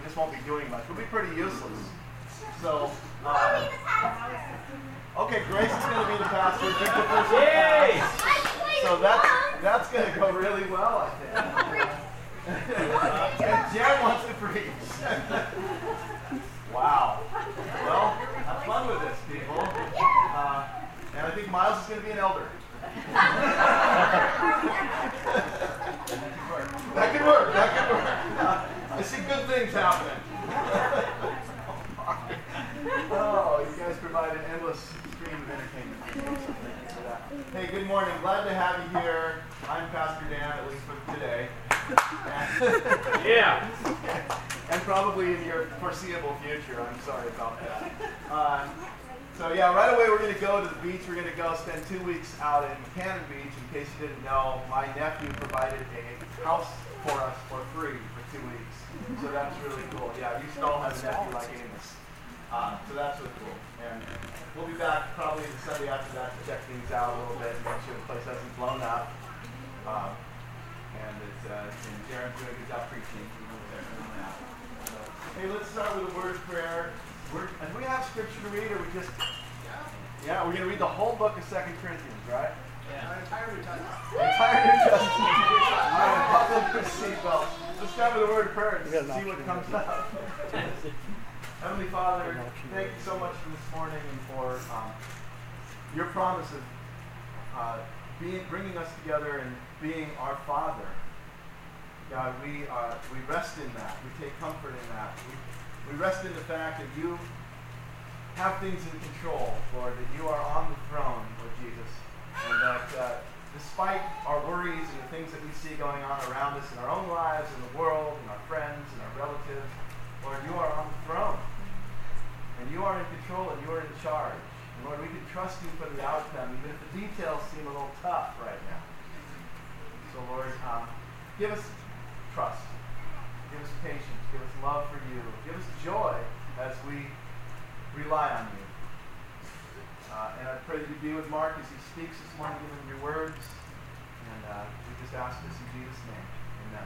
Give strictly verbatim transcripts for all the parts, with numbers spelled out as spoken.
just won't be doing much. We'll be pretty useless. So, uh, okay, Grace is going to be the pastor. Yay! So that's, that's going to go really well, I think. And Jen wants to preach. Wow. Well, have fun with this, people. Uh, and I think Miles is going to be an elder. That could work. That could work. Uh, I see good things happening. Oh, you guys provide an endless stream of entertainment. So thank you for that. Hey, good morning. Glad to have you here. I'm Pastor Dan, at least for today. And yeah. And probably in your foreseeable future. I'm sorry about that. Uh, So yeah, right away we're going to go to the beach. We're going to go spend two weeks out in Cannon Beach. In case you didn't know, my nephew provided a house for us for free for two weeks. So that's really cool. Yeah, you should all have a nephew like Amos. Uh, so that's really cool. And we'll be back probably the Sunday after that to check things out a little bit and make sure the place hasn't blown up. Uh, and it's, uh, and Jaren's doing a good job preaching. You know, on that. So, hey, let's start with a word of prayer. We're, and we have scripture to read, or we just... Yeah, we're going to read the whole book of Second Corinthians, right? Yeah. The entire New Testament. The entire New Testament. All right, buckle up your seatbelts. Let's start with a word of prayer and see what comes out. Heavenly Father, thank you so much for this morning and for um, your promise of uh, being, bringing us together and being our Father. God, we, uh, we rest in that. We take comfort in that. We, We rest in the fact that you have things in control, Lord, that you are on the throne, Lord Jesus, and that uh, despite our worries and the things that we see going on around us in our own lives, in the world, and our friends and our relatives, Lord, you are on the throne, and you are in control, and you are in charge. And Lord, we can trust you for the outcome, even if the details seem a little tough right now. So Lord, um, give us trust. Give us patience. Give us love for you. Give us joy as we rely on you. Uh, and I pray that you be with Mark as he speaks this morning, give him your words. And uh, we just ask this in Jesus' name. Amen.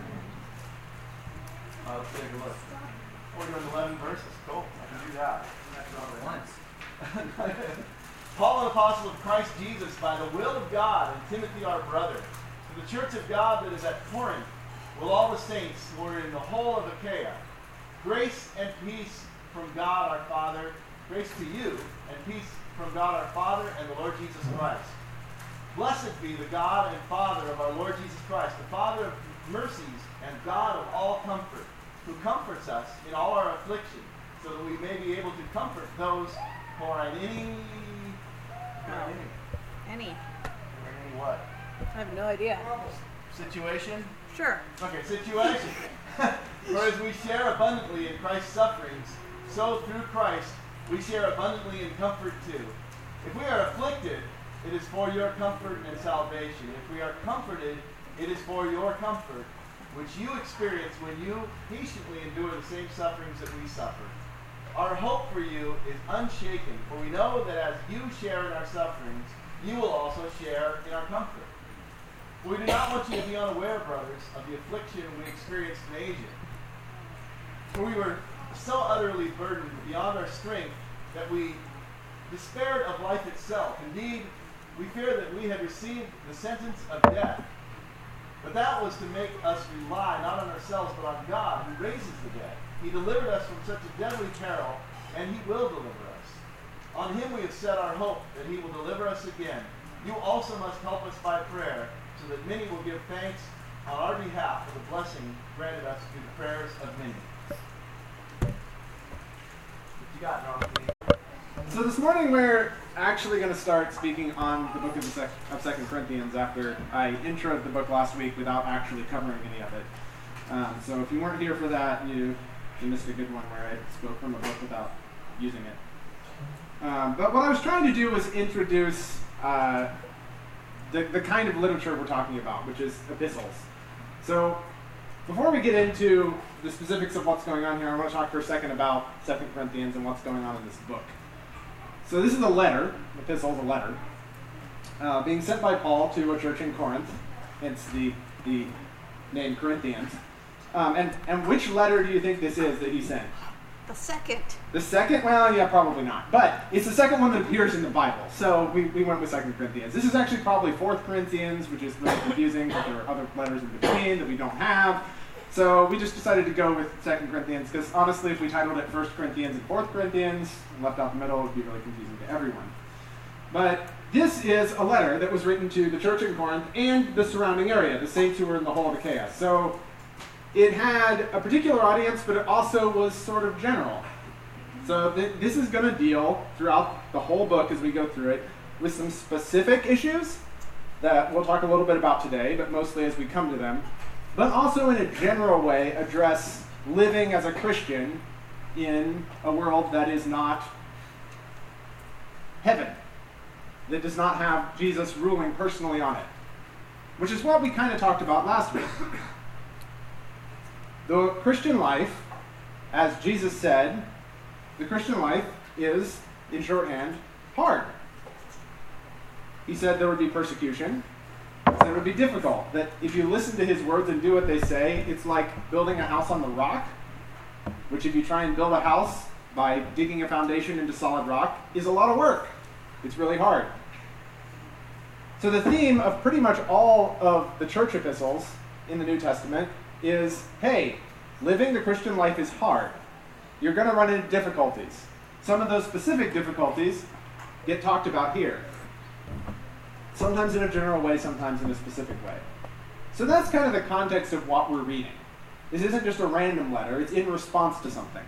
Uh, let's take a look. forty and eleven verses. Cool. I can do that. Once. Paul, an apostle of Christ Jesus, by the will of God, and Timothy, our brother, to the church of God that is at Corinth, with all the saints who are in the whole of Achaia, grace and peace from God our Father, grace to you, and peace from God our Father and the Lord Jesus Christ. Blessed be the God and Father of our Lord Jesus Christ, the Father of mercies and God of all comfort, who comforts us in all our affliction, so that we may be able to comfort those who are in any... No. Any. Any. Any what? I have no idea. Situation? Sure. Okay, situation. For as we share abundantly in Christ's sufferings, so through Christ we share abundantly in comfort too. If we are afflicted, it is for your comfort and salvation. If we are comforted, it is for your comfort, which you experience when you patiently endure the same sufferings that we suffer. Our hope for you is unshaken, for we know that as you share in our sufferings, you will also share in our comfort. We do not want you to be unaware, brothers, of the affliction we experienced in Asia. For we were so utterly burdened beyond our strength that we despaired of life itself. Indeed, we feared that we had received the sentence of death. But that was to make us rely not on ourselves, but on God, who raises the dead. He delivered us from such a deadly peril, and he will deliver us. On him we have set our hope that he will deliver us again. You also must help us by prayer, so that many will give thanks on our behalf for the blessing granted us through the prayers of many. What you got, Norman? So this morning we're actually going to start speaking on the book of, the sec- of Second Corinthians after I introed the book last week without actually covering any of it. Um, so if you weren't here for that, you, you missed a good one where I spoke from a book without using it. Um, but what I was trying to do was introduce uh, the, the kind of literature we're talking about, which is epistles. So before we get into the specifics of what's going on here, I want to talk for a second about Second Corinthians and what's going on in this book. So this is a letter, epistle is a letter, uh, being sent by Paul to a church in Corinth, hence the, the name Corinthians. Um, and, and which letter do you think this is that he sent? The second. The second? Well, yeah, probably not. But it's the second one that appears in the Bible. So we, we went with Second Corinthians. This is actually probably Fourth Corinthians, which is really confusing because there are other letters in between that we don't have. So we just decided to go with Second Corinthians because honestly, if we titled it First Corinthians and Fourth Corinthians and left out the middle, it would be really confusing to everyone. But this is a letter that was written to the church in Corinth and the surrounding area, the saints who were in the whole of Achaia. So it had a particular audience, but it also was sort of general. So th- this is going to deal throughout the whole book as we go through it with some specific issues that we'll talk a little bit about today, but mostly as we come to them, but also in a general way address living as a Christian in a world that is not heaven, that does not have Jesus ruling personally on it, which is what we kind of talked about last week. The Christian life, as Jesus said, the Christian life is, in shorthand, hard. He said there would be persecution, that it would be difficult, that if you listen to his words and do what they say, it's like building a house on the rock, which if you try and build a house by digging a foundation into solid rock is a lot of work. It's really hard. So the theme of pretty much all of the church epistles in the New Testament is, hey, living the Christian life is hard. You're going to run into difficulties. Some of those specific difficulties get talked about here. Sometimes in a general way, sometimes in a specific way. So that's kind of the context of what we're reading. This isn't just a random letter, it's in response to something.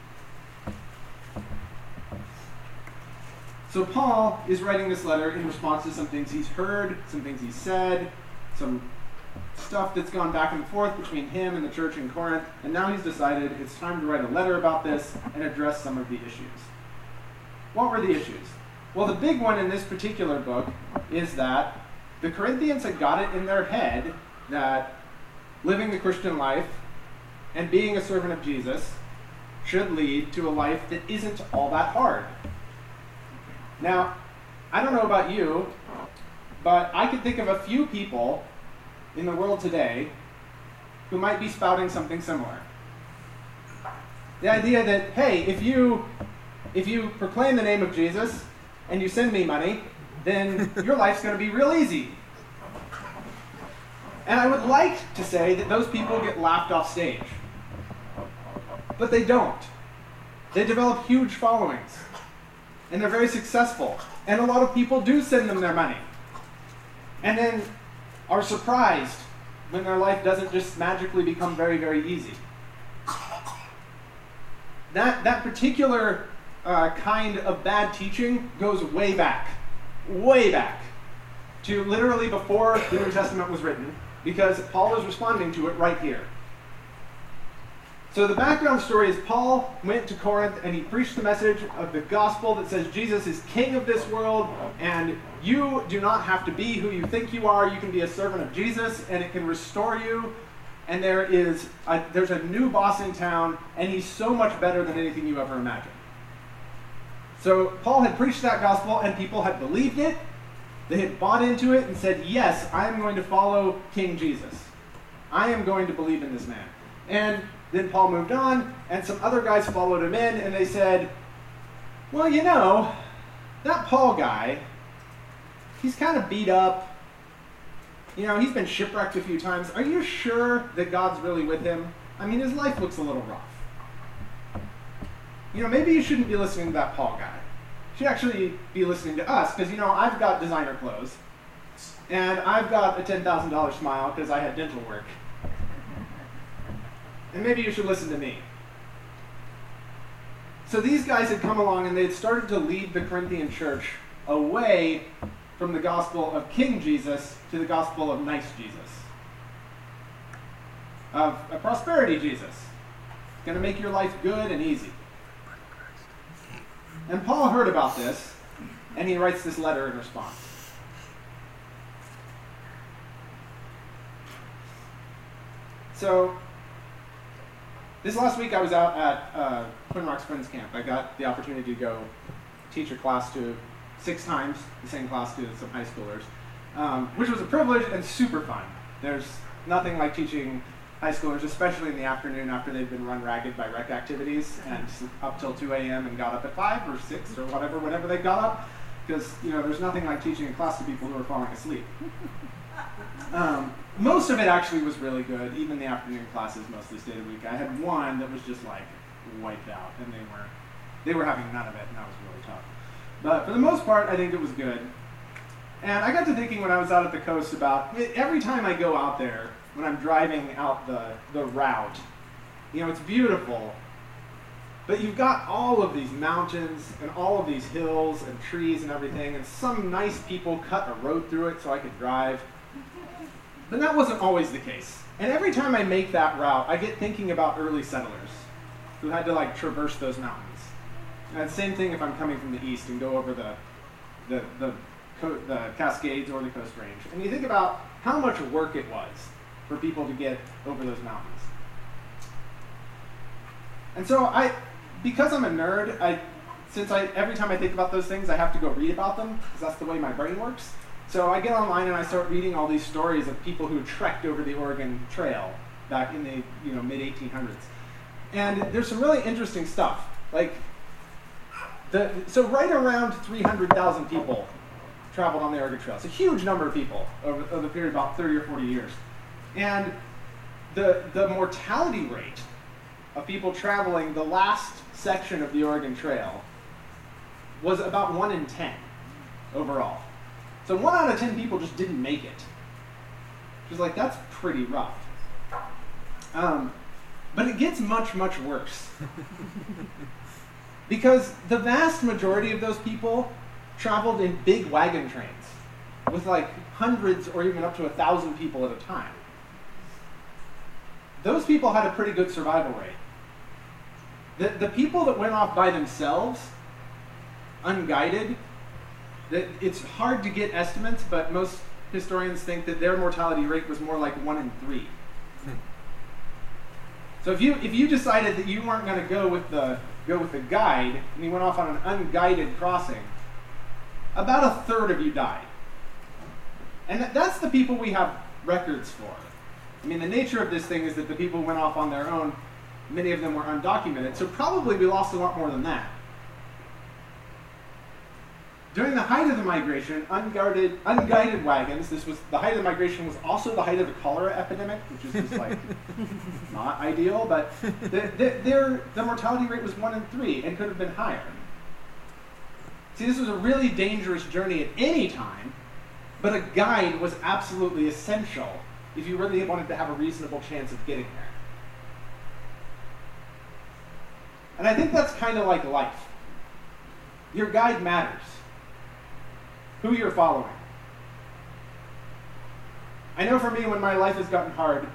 So Paul is writing this letter in response to some things he's heard, some things he's said, some stuff that's gone back and forth between him and the church in Corinth, and now he's decided it's time to write a letter about this and address some of the issues. What were the issues? Well, the big one in this particular book is that the Corinthians had got it in their head that living the Christian life and being a servant of Jesus should lead to a life that isn't all that hard. Now, I don't know about you, but I could think of a few people in the world today who might be spouting something similar. The idea that, hey, if you if you proclaim the name of Jesus and you send me money, then your life's going to be real easy. And I would like to say that those people get laughed off stage. But they don't. They develop huge followings. And they're very successful. And a lot of people do send them their money. And then are surprised when their life doesn't just magically become very, very easy. That, that particular uh, kind of bad teaching goes way back. Way back. To literally before the New Testament was written. Because Paul is responding to it right here. So the background story is Paul went to Corinth and he preached the message of the gospel that says Jesus is king of this world and you do not have to be who you think you are. You can be a servant of Jesus and it can restore you. And there is a, there's a new boss in town and he's so much better than anything you ever imagined. So Paul had preached that gospel and people had believed it. They had bought into it and said, yes, I am going to follow King Jesus. I am going to believe in this man. And then Paul moved on, and some other guys followed him in, and they said, well, you know, that Paul guy, he's kind of beat up. You know, he's been shipwrecked a few times. Are you sure that God's really with him? I mean, his life looks a little rough. You know, maybe you shouldn't be listening to that Paul guy. You should actually be listening to us, because, you know, I've got designer clothes, and I've got a ten thousand dollars smile because I had dental work. And maybe you should listen to me. So these guys had come along and they had started to lead the Corinthian church away from the gospel of King Jesus to the gospel of nice Jesus. Of a prosperity Jesus. Going to make your life good and easy. And Paul heard about this and he writes this letter in response. So this last week I was out at uh, Twin Rocks Friends Camp. I got the opportunity to go teach a class to six times, the same class to some high schoolers, um, which was a privilege and super fun. There's nothing like teaching high schoolers, especially in the afternoon after they've been run ragged by rec activities and up till two a m and got up at five or six or whatever, whenever they got up, because you know there's nothing like teaching a class to people who are falling asleep. Um, most of it actually was really good. Even the afternoon classes mostly stayed a week. I had one that was just like wiped out, and they were they were having none of it, and that was really tough. But for the most part, I think it was good. And I got to thinking when I was out at the coast about every time I go out there, when I'm driving out the, the route, you know, it's beautiful, but you've got all of these mountains and all of these hills and trees and everything, and some nice people cut a road through it so I could drive. But that wasn't always the case. And every time I make that route, I get thinking about early settlers who had to like traverse those mountains. And the same thing if I'm coming from the east and go over the the the, co the Cascades or the Coast Range. And you think about how much work it was for people to get over those mountains. And so I, because I'm a nerd, I, since I every time I think about those things, I have to go read about them because that's the way my brain works. So I get online and I start reading all these stories of people who trekked over the Oregon Trail back in the you know mid eighteen hundreds. And there's some really interesting stuff. Like, the, so right around three hundred thousand people traveled on the Oregon Trail. It's a huge number of people over, over the period of about thirty or forty years. And the, the mortality rate of people traveling the last section of the Oregon Trail was about one in ten overall. So one out of ten people just didn't make it. Which is like, that's pretty rough. Um, but it gets much, much worse. Because the vast majority of those people traveled in big wagon trains with like hundreds or even up to a thousand people at a time. Those people had a pretty good survival rate. The, the people that went off by themselves, unguided, that it's hard to get estimates, but most historians think that their mortality rate was more like one in three. So if you if you decided that you weren't going to go with the go with the guide and you went off on an unguided crossing, about a third of you died. And that, that's the people we have records for. I mean, the nature of this thing is that the people who went off on their own, many of them were undocumented, so probably we lost a lot more than that. During the height of the migration, unguarded, unguided wagons, this was, the height of the migration was also the height of the cholera epidemic, which is just like, not ideal, but the, the, their, the mortality rate was one in three and could have been higher. See, this was a really dangerous journey at any time, but a guide was absolutely essential if you really wanted to have a reasonable chance of getting there. And I think that's kind of like life. Your guide matters. Who you're following. I know for me, when my life has gotten hard,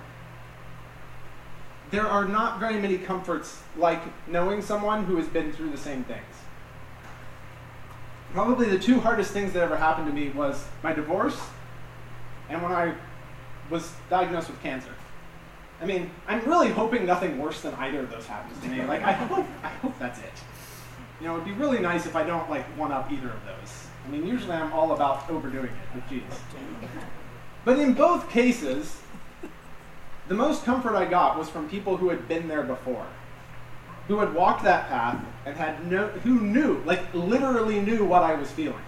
there are not very many comforts like knowing someone who has been through the same things. Probably the two hardest things that ever happened to me was my divorce and when I was diagnosed with cancer. I mean, I'm really hoping nothing worse than either of those happens to me. Like, I hope, I hope that's it. You know, it'd be really nice if I don't, like, one-up either of those. I mean, usually I'm all about overdoing it, but geez. But in both cases, the most comfort I got was from people who had been there before, who had walked that path and had no, who knew, like literally knew what I was feeling.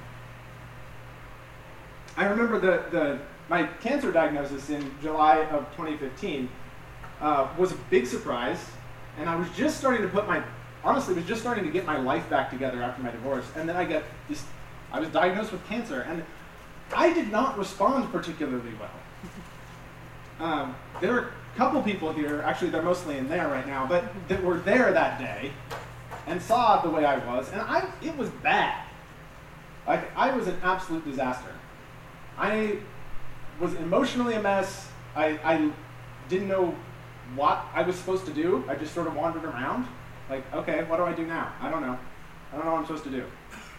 I remember the, the my cancer diagnosis in July of twenty fifteen uh, was a big surprise, and I was just starting to put my, honestly, was just starting to get my life back together after my divorce, and then I got this. I was diagnosed with cancer, and I did not respond particularly well. Um, there are a couple people here, actually they're mostly in there right now, but that were there that day and saw the way I was, and I, it was bad. Like, I was an absolute disaster. I was emotionally a mess. I, I didn't know what I was supposed to do. I just sort of wandered around. Like, okay, what do I do now? I don't know. I don't know what I'm supposed to do.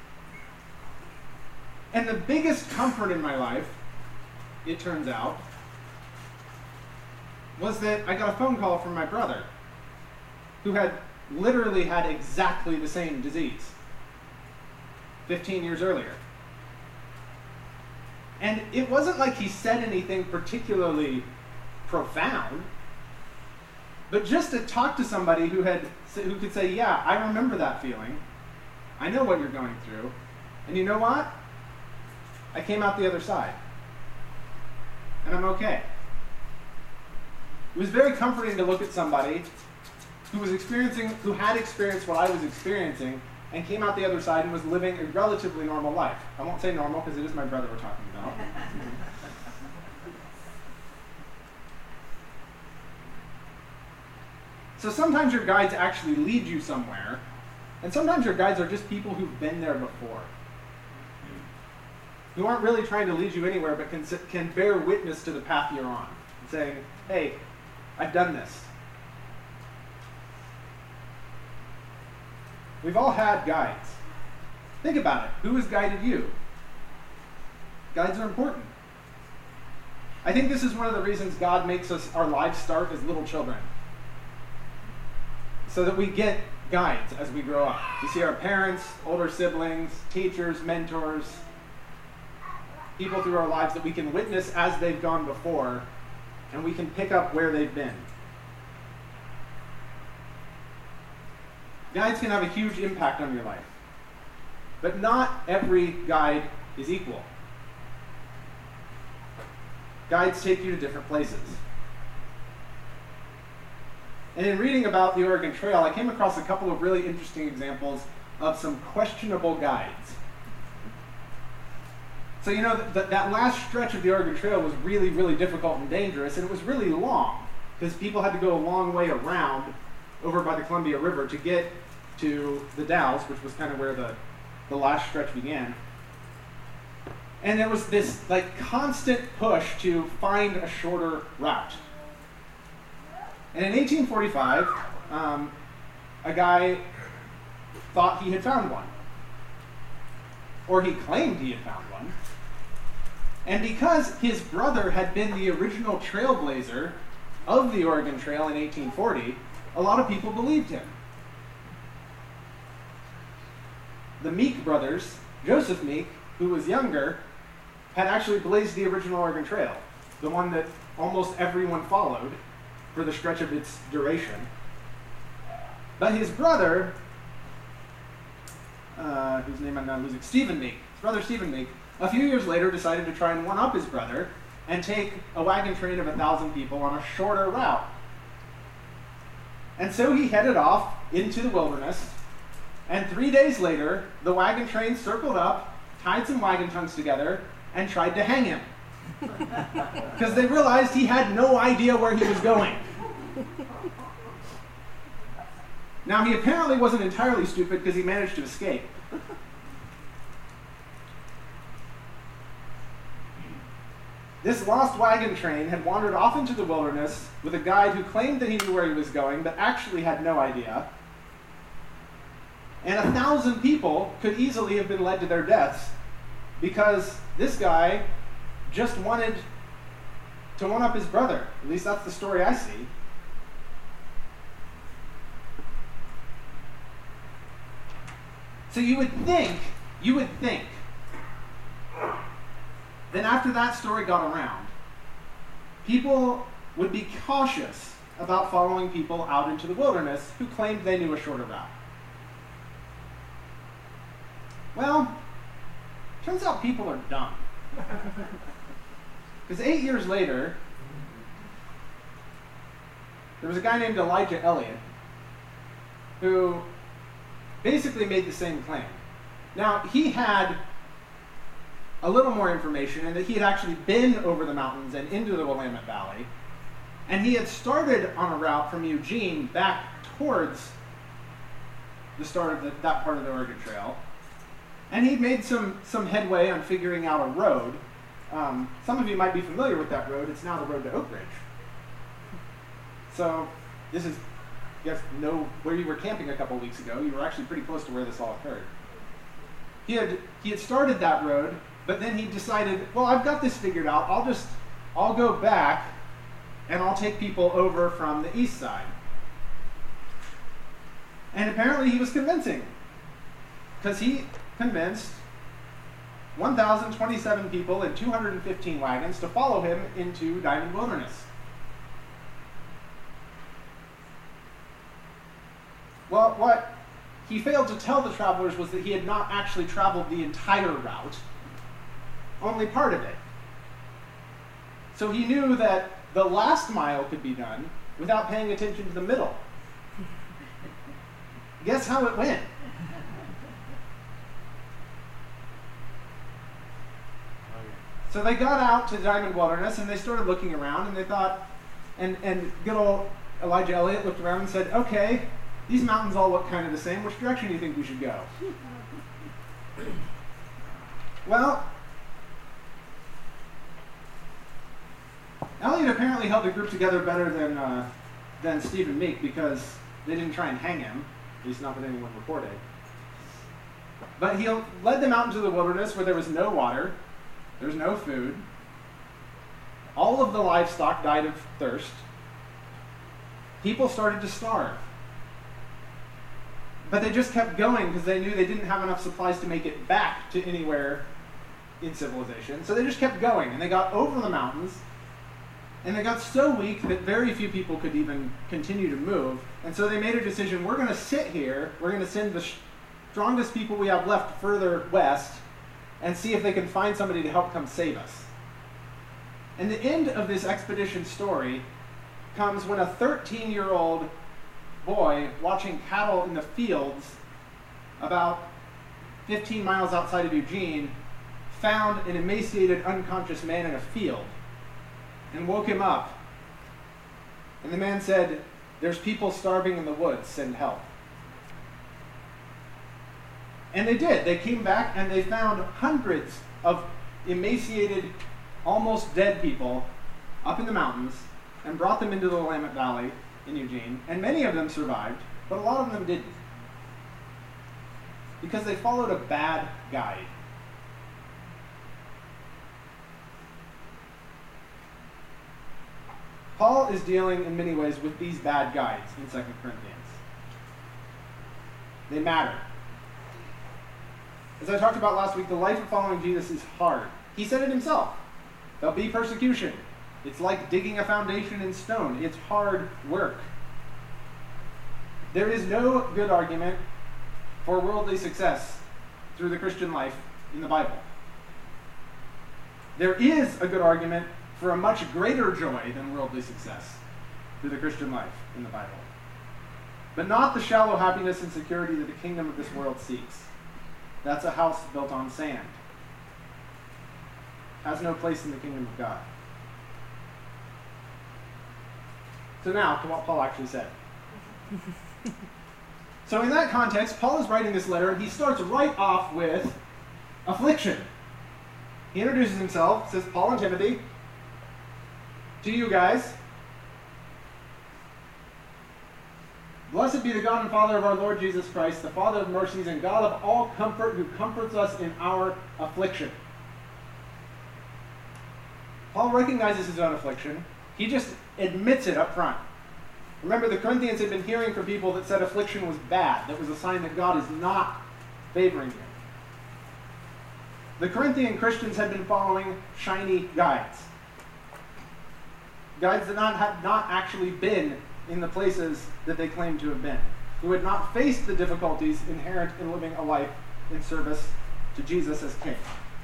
And the biggest comfort in my life, it turns out, was that I got a phone call from my brother, who had literally had exactly the same disease fifteen years earlier. And it wasn't like he said anything particularly profound. But just to talk to somebody who had who could say, yeah, I remember that feeling. I know what you're going through. And you know what? I came out the other side. And I'm okay. It was very comforting to look at somebody who was experiencing, who had experienced what I was experiencing, and came out the other side and was living a relatively normal life. I won't say normal because it is my brother we're talking about. So sometimes your guides actually lead you somewhere, and sometimes your guides are just people who've been there before, who aren't really trying to lead you anywhere, but can, can bear witness to the path you're on, saying, hey, I've done this. We've all had guides. Think about it. Who has guided you? Guides are important. I think this is one of the reasons God makes us our lives start as little children, so that we get guides as we grow up. We see our parents, older siblings, teachers, mentors, people through our lives that we can witness as they've gone before, and we can pick up where they've been. Guides can have a huge impact on your life, but not every guide is equal. Guides take you to different places. And in reading about the Oregon Trail, I came across a couple of really interesting examples of some questionable guides. So, you know, th that last stretch of the Oregon Trail was really, really difficult and dangerous, and it was really long, because people had to go a long way around over by the Columbia River to get to the Dalles, which was kind of where the, the last stretch began. And there was this like constant push to find a shorter route. And in eighteen forty-five, um, a guy thought he had found one. Or he claimed he had found one. And because his brother had been the original trailblazer of the Oregon Trail in eighteen forty, a lot of people believed him. The Meek brothers, Joseph Meek, who was younger, had actually blazed the original Oregon Trail, the one that almost everyone followed for the stretch of its duration. But his brother, uh, whose name I'm now losing, Stephen Meek, his brother Stephen Meek, a few years later decided to try and one-up his brother and take a wagon train of a thousand people on a shorter route. And so he headed off into the wilderness, and three days later, the wagon train circled up, tied some wagon tongues together, and tried to hang him. Because they realized he had no idea where he was going. Now, he apparently wasn't entirely stupid because he managed to escape. This lost wagon train had wandered off into the wilderness with a guide who claimed that he knew where he was going, but actually had no idea. And a thousand people could easily have been led to their deaths because this guy just wanted to one-up his brother. At least that's the story I see. So you would think, you would think, then after that story got around, people would be cautious about following people out into the wilderness who claimed they knew a shorter route. Well, turns out people are dumb. Because eight years later, there was a guy named Elijah Elliott who basically made the same claim. Now, he had a little more information in that he had actually been over the mountains and into the Willamette Valley, and he had started on a route from Eugene back towards the start of the, that part of the Oregon Trail, and he'd made some, some headway on figuring out a road. Um, some of you might be familiar with that road. It's now the road to Oak Ridge. So this is, you guys know where you were camping a couple weeks ago. You were actually pretty close to where this all occurred. He had, he had started that road, but then he decided, well, I've got this figured out. I'll just, I'll go back and I'll take people over from the east side. And apparently he was convincing, because he convinced one thousand twenty-seven people in two hundred fifteen wagons to follow him into Diamond Wilderness. Well, what he failed to tell the travelers was that he had not actually traveled the entire route, only part of it. So he knew that the last mile could be done without paying attention to the middle. Guess how it went? So they got out to the Diamond Wilderness and they started looking around and they thought, and, and good old Elijah Elliott looked around and said, okay, these mountains all look kind of the same. Which direction do you think we should go? Well, Elliott apparently held the group together better than, uh, than Stephen Meek because they didn't try and hang him, at least not that anyone reported. But he led them out into the wilderness where there was no water, there was no food. All of the livestock died of thirst. People started to starve. But they just kept going because they knew they didn't have enough supplies to make it back to anywhere in civilization. So they just kept going, and they got over the mountains, and they got so weak that very few people could even continue to move. And so they made a decision, we're going to sit here, we're going to send the strongest people we have left further west, and see if they can find somebody to help come save us. And the end of this expedition story comes when a thirteen-year-old boy watching cattle in the fields about fifteen miles outside of Eugene found an emaciated, unconscious man in a field and woke him up. And the man said, "There's people starving in the woods, send help." And they did. They came back and they found hundreds of emaciated, almost dead people up in the mountains and brought them into the Willamette Valley in Eugene. And many of them survived, but a lot of them didn't. Because they followed a bad guide. Paul is dealing in many ways with these bad guides in Second Corinthians. They matter. As I talked about last week, the life of following Jesus is hard. He said it himself. There'll be persecution. It's like digging a foundation in stone. It's hard work. There is no good argument for worldly success through the Christian life in the Bible. There is a good argument for a much greater joy than worldly success through the Christian life in the Bible. But not the shallow happiness and security that the kingdom of this world seeks. That's a house built on sand. Has no place in the kingdom of God. So now, to what Paul actually said. So in that context, Paul is writing this letter, and he starts right off with affliction. He introduces himself, says, Paul and Timothy, to you guys, blessed be the God and Father of our Lord Jesus Christ, the Father of mercies and God of all comfort, who comforts us in our affliction. Paul recognizes his own affliction. He just admits it up front. Remember, the Corinthians had been hearing from people that said affliction was bad. That was a sign that God is not favoring you. The Corinthian Christians had been following shiny guides. Guides that not, had not actually been in the places that they claimed to have been. Who had not faced the difficulties inherent in living a life in service to Jesus as King.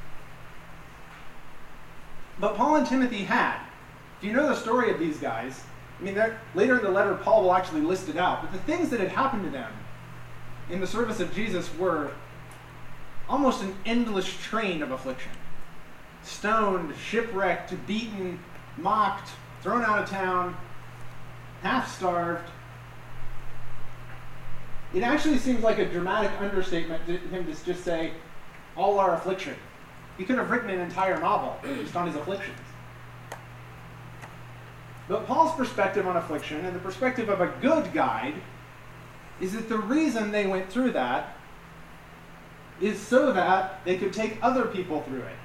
But Paul and Timothy had. If you know the story of these guys, I mean, later in the letter, Paul will actually list it out. But the things that had happened to them in the service of Jesus were almost an endless train of affliction. Stoned, shipwrecked, beaten, mocked, thrown out of town, half-starved. It actually seems like a dramatic understatement to him to just say, all our affliction. He could have written an entire novel just on his afflictions. But Paul's perspective on affliction, and the perspective of a good guide, is that the reason they went through that is so that they could take other people through it.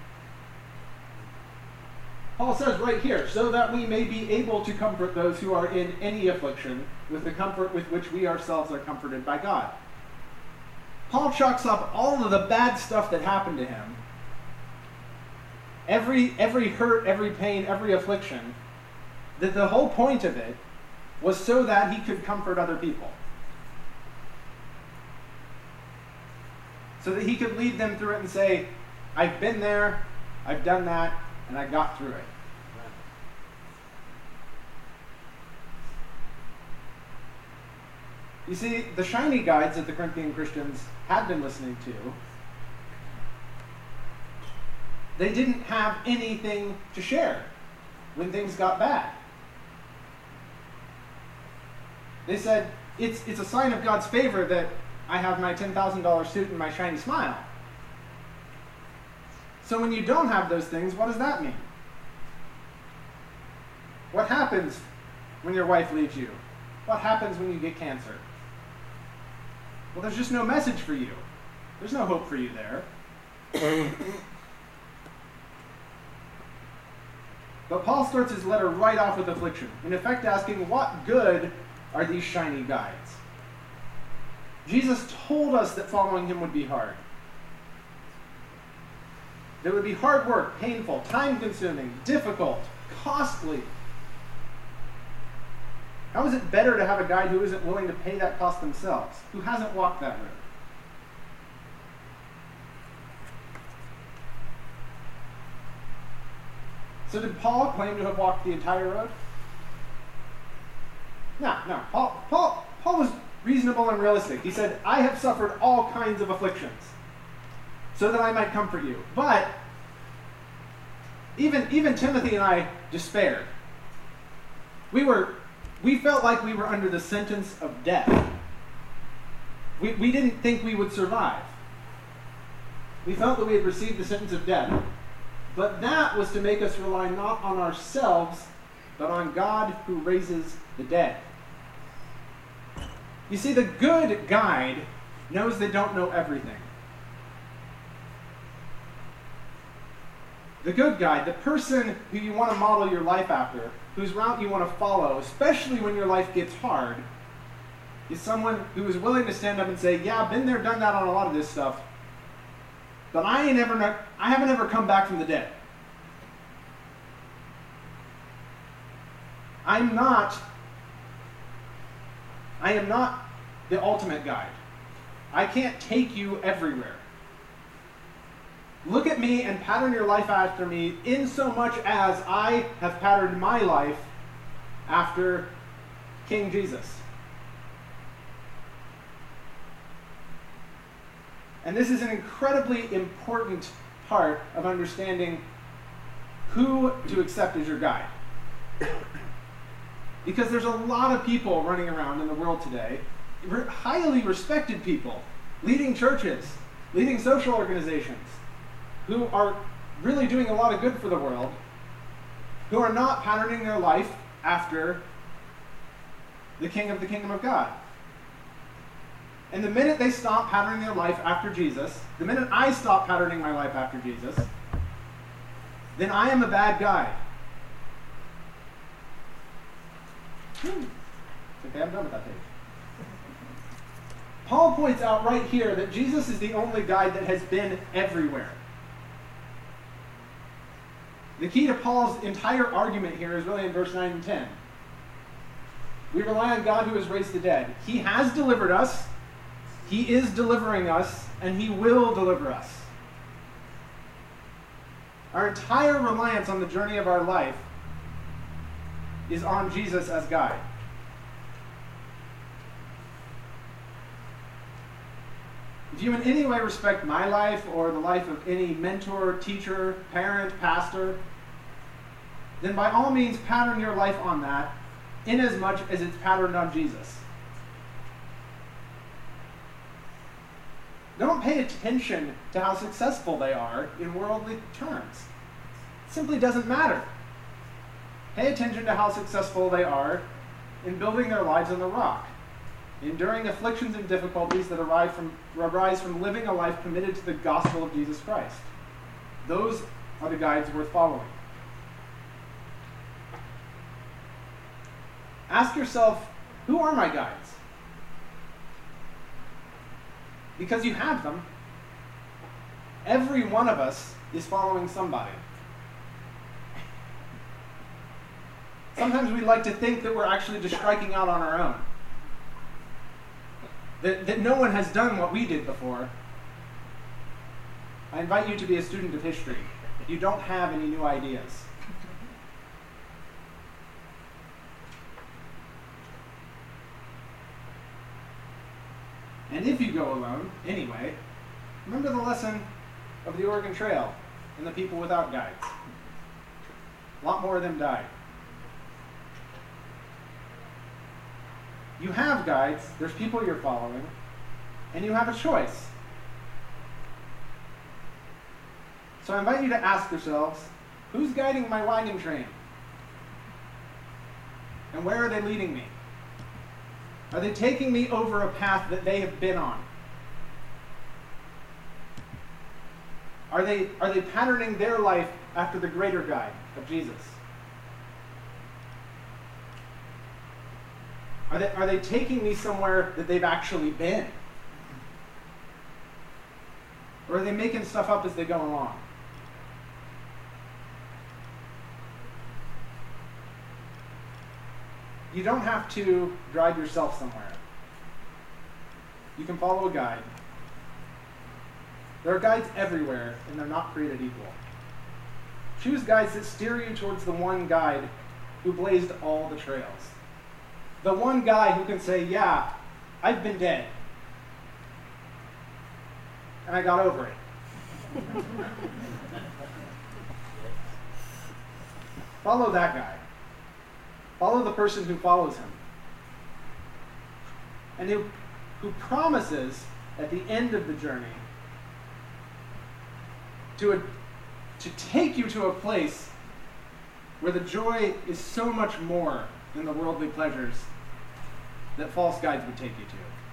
Paul says right here, so that we may be able to comfort those who are in any affliction with the comfort with which we ourselves are comforted by God. Paul chalks up all of the bad stuff that happened to him, every, every hurt, every pain, every affliction, that the whole point of it was so that he could comfort other people. so that he could lead them through it and say, I've been there, I've done that, and I got through it. You see, the shiny guides that the Corinthian Christians had been listening to, they didn't have anything to share when things got bad. They said, it's, it's a sign of God's favor that I have my ten thousand dollars suit and my shiny smile. So when you don't have those things, what does that mean? What happens when your wife leaves you? What happens when you get cancer? Well, there's just no message for you. There's no hope for you there. But Paul starts his letter right off with affliction, in effect asking, what good are these shiny guides? Jesus told us that following him would be hard. That it would be hard work, painful, time-consuming, difficult, costly. How is it better to have a guide who isn't willing to pay that cost themselves, who hasn't walked that road? So did Paul claim to have walked the entire road? No, no. Paul, Paul, Paul was reasonable and realistic. He said, I have suffered all kinds of afflictions so that I might comfort you. But even, even Timothy and I despaired. We were, we felt like we were under the sentence of death. We, we didn't think we would survive. We felt that we had received the sentence of death. But that was to make us rely not on ourselves, but on God who raises the dead. You see, the good guide knows they don't know everything. The good guide, the person who you want to model your life after, whose route you want to follow, especially when your life gets hard, is someone who is willing to stand up and say, yeah, I've been there, done that on a lot of this stuff, but I ain't ever, I haven't ever come back from the dead. I'm not, I am not the ultimate guide. I can't take you everywhere. Look at me and pattern your life after me in so much as I have patterned my life after King Jesus. And this is an incredibly important part of understanding who to accept as your guide. Because there's a lot of people running around in the world today, highly respected people, leading churches, leading social organizations, who are really doing a lot of good for the world, who are not patterning their life after the King of the Kingdom of God. And the minute they stop patterning their life after Jesus, the minute I stop patterning my life after Jesus, then I am a bad guy. Hmm. Okay, I'm done with that page. Paul points out right here that Jesus is the only guide that has been everywhere. The key to Paul's entire argument here is really in verse nine and ten. We rely on God who has raised the dead. He has delivered us. He is delivering us, and he will deliver us. Our entire reliance on the journey of our life is on Jesus as guide. If you in any way respect my life or the life of any mentor, teacher, parent, pastor, then by all means pattern your life on that, inasmuch as it's patterned on Jesus. Don't pay attention to how successful they are in worldly terms. It simply doesn't matter. Pay attention to how successful they are in building their lives on the rock, enduring afflictions and difficulties that arise from, arise from living a life committed to the gospel of Jesus Christ. Those are the guides worth following. Ask yourself, who are my guides? Because you have them. Every one of us is following somebody. Sometimes we like to think that we're actually just striking out on our own. That, that no one has done what we did before. I invite you to be a student of history. You don't have any new ideas. And if you go alone, anyway, remember the lesson of the Oregon Trail and the people without guides. A lot more of them died. You have guides, there's people you're following, and you have a choice. So I invite you to ask yourselves, who's guiding my wagon train? And where are they leading me? Are they taking me over a path that they have been on? Are they, are they patterning their life after the greater guide of Jesus? Are they, are they taking me somewhere that they've actually been? Or are they making stuff up as they go along? You don't have to drive yourself somewhere. You can follow a guide. There are guides everywhere, and they're not created equal. Choose guides that steer you towards the one guide who blazed all the trails. The one guy who can say, yeah, I've been dead. And I got over it. Follow that guy. Follow the person who follows him. And who, who promises at the end of the journey to, a, to take you to a place where the joy is so much more than the worldly pleasures that false guides would take you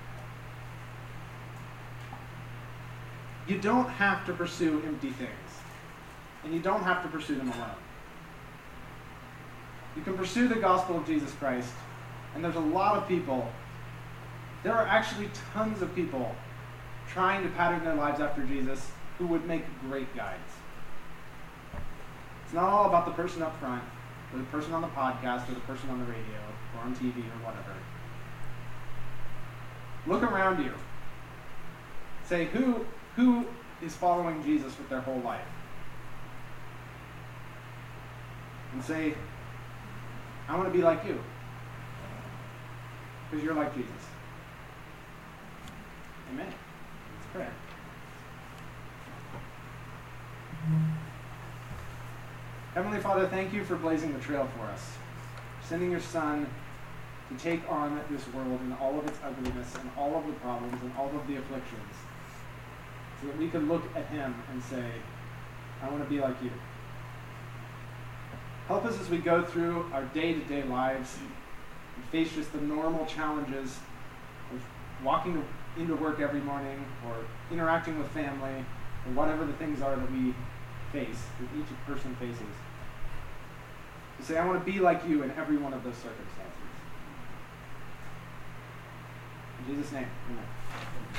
to. You don't have to pursue empty things. And you don't have to pursue them alone. You can pursue the gospel of Jesus Christ, and there's a lot of people, there are actually tons of people trying to pattern their lives after Jesus who would make great guides. It's not all about the person up front, or the person on the podcast, or the person on the radio, or on T V, or whatever. Look around you. Say, who, who is following Jesus with their whole life? And say, I want to be like you. Because you're like Jesus. Amen. Let's pray. Heavenly Father, thank you for blazing the trail for us. Sending your Son to take on this world and all of its ugliness and all of the problems and all of the afflictions. So that we could look at him and say, I want to be like you. Help us as we go through our day-to-day lives and face just the normal challenges of walking into work every morning or interacting with family or whatever the things are that we face, that each person faces. To say, I want to be like you in every one of those circumstances. In Jesus' name, amen.